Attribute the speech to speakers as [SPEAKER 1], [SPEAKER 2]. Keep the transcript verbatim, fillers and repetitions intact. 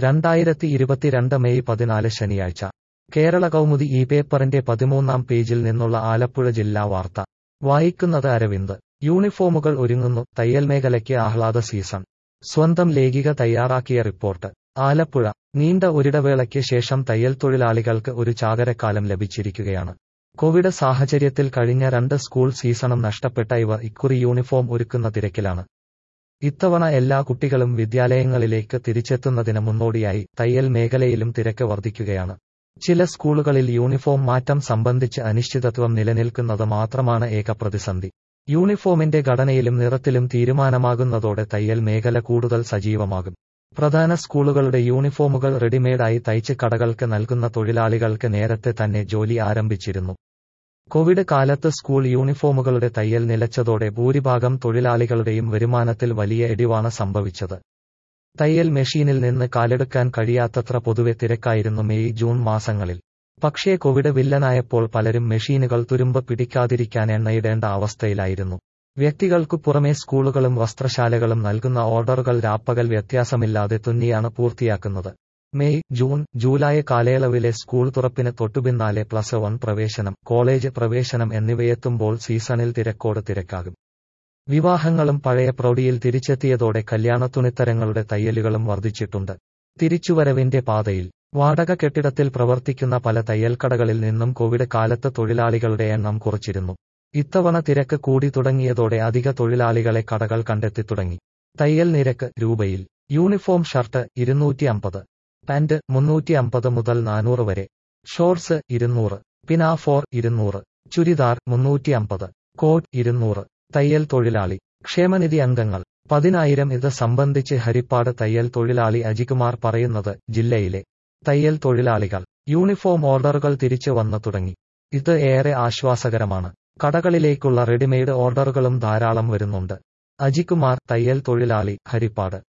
[SPEAKER 1] രണ്ടായിരത്തി ഇരുപത്തിരണ്ട് മെയ് പതിനാല് ശനിയാഴ്ച കേരള കൗമുദി ഈ പേപ്പറിന്റെ പതിമൂന്നാം പേജിൽ നിന്നുള്ള ആലപ്പുഴ ജില്ലാ വാർത്ത വായിക്കുന്നത് അരവിന്ദ്. യൂണിഫോമുകൾ ഒരുങ്ങുന്നു, തയ്യൽ മേഖലയ്ക്ക് ആഹ്ലാദ സീസൺ. സ്വന്തം ലേഖിക തയ്യാറാക്കിയ റിപ്പോർട്ട്. ആലപ്പുഴ. നീണ്ട ഒരിടവേളയ്ക്ക് ശേഷം തയ്യൽ തൊഴിലാളികൾക്ക് ഒരു ചാകരക്കാലം ലഭിച്ചിരിക്കുകയാണ്. കോവിഡ് സാഹചര്യത്തിൽ കഴിഞ്ഞ രണ്ട് സ്കൂൾ സീസണും നഷ്ടപ്പെട്ട ഇവർ ഇക്കുറി യൂണിഫോം ഒരുക്കുന്ന തിരക്കിലാണ്. ഇത്തവണ എല്ലാ കുട്ടികളും വിദ്യാലയങ്ങളിലേക്ക് തിരിച്ചെത്തുന്നതിന് മുന്നോടിയായി തയ്യൽ മേഖലയിലും തിരക്ക് വർദ്ധിക്കുകയാണ്. ചില സ്കൂളുകളിൽ യൂണിഫോം മാറ്റം സംബന്ധിച്ച് അനിശ്ചിതത്വം നിലനിൽക്കുന്നത് മാത്രമാണ് ഏക പ്രതിസന്ധി. യൂണിഫോമിന്റെ ഘടനയിലും നിറത്തിലും തീരുമാനമാകുന്നതോടെ തയ്യൽ മേഖല കൂടുതൽ സജീവമാകും. പ്രധാന സ്കൂളുകളുടെ യൂണിഫോമുകൾ റെഡിമെയ്ഡായി തയ്ച്ച് കടകൾക്ക് നൽകുന്ന തൊഴിലാളികൾക്ക് നേരത്തെ തന്നെ ജോലി ആരംഭിച്ചിരുന്നു. കോവിഡ് കാലത്ത് സ്കൂൾ യൂണിഫോമുകളുടെ തയ്യൽ നിലച്ചതോടെ ഭൂരിഭാഗം തൊഴിലാളികളുടെയും വരുമാനത്തിൽ വലിയ ഇടിവാണ് സംഭവിച്ചത്. തയ്യൽ മെഷീനിൽ നിന്ന് കാലെടുക്കാൻ കഴിയാത്തത്ര പൊതുവെ തിരക്കായിരുന്നു മെയ് ജൂൺ മാസങ്ങളിൽ. പക്ഷേ കോവിഡ് വില്ലനായപ്പോൾ പലരും മെഷീനുകൾ തുരുമ്പ് പിടിക്കാതിരിക്കാൻ എണ്ണയിടേണ്ട അവസ്ഥയിലായിരുന്നു. വ്യക്തികൾക്കു പുറമെ സ്കൂളുകളും വസ്ത്രശാലകളും നൽകുന്ന ഓർഡറുകൾ രാപ്പകൽ വ്യത്യാസമില്ലാതെ തുന്നിയാണ് പൂർത്തിയാക്കുന്നത്. മെയ്, ജൂൺ, ജൂലൈ കാലയളവിലെ സ്കൂൾ തുറപ്പിന് തൊട്ടുപിന്നാലെ പ്ലസ് വൺ പ്രവേശനം, കോളേജ് പ്രവേശനം എന്നിവയെത്തുമ്പോൾ സീസണിൽ തിരക്കോട് തിരക്കാകും. വിവാഹങ്ങളും പഴയ പ്രൗഢിയിൽ തിരിച്ചെത്തിയതോടെ കല്യാണത്തുണിത്തരങ്ങളുടെ തയ്യലുകളും വർദ്ധിച്ചിട്ടുണ്ട്. തിരിച്ചുവരവിന്റെ പാതയിൽ. വാടക കെട്ടിടത്തിൽ പ്രവർത്തിക്കുന്ന പല തയ്യൽക്കടകളിൽ നിന്നും കോവിഡ് കാലത്ത് തൊഴിലാളികളുടെ എണ്ണം കുറച്ചിരുന്നു. ഇത്തവണ തിരക്ക് കൂടി തുടങ്ങിയതോടെ അധിക തൊഴിലാളികളെ കടകൾ കണ്ടെത്തി തുടങ്ങി. തയ്യൽ നിരക്ക് രൂപയിൽ. യൂണിഫോം ഷർട്ട് ഇരുന്നൂറ്റി അമ്പത്, പാന്റ് മുന്നൂറ്റി അമ്പത് മുതൽ നാനൂറ് വരെ, ഷോർട്സ് ഇരുന്നൂറ്, പിനാഫോർ ഇരുന്നൂറ്, ചുരിദാർ മുന്നൂറ്റി അമ്പത്, കോട്ട് ഇരുന്നൂറ്. തയ്യൽ തൊഴിലാളി ക്ഷേമനിധി അംഗങ്ങൾ പതിനായിരം. ഇത് സംബന്ധിച്ച് ഹരിപ്പാട് തയ്യൽ തൊഴിലാളി അജികുമാർ പറയുന്നത്, ജില്ലയിലെ തയ്യൽ തൊഴിലാളികൾ യൂണിഫോം ഓർഡറുകൾ തിരിച്ചു വന്നു തുടങ്ങി. ഇത് ഏറെ ആശ്വാസകരമാണ്. കടകളിലേക്കുള്ള റെഡിമെയ്ഡ് ഓർഡറുകളും ധാരാളം വരുന്നുണ്ട്. അജികുമാർ, തയ്യൽ തൊഴിലാളി, ഹരിപ്പാട്.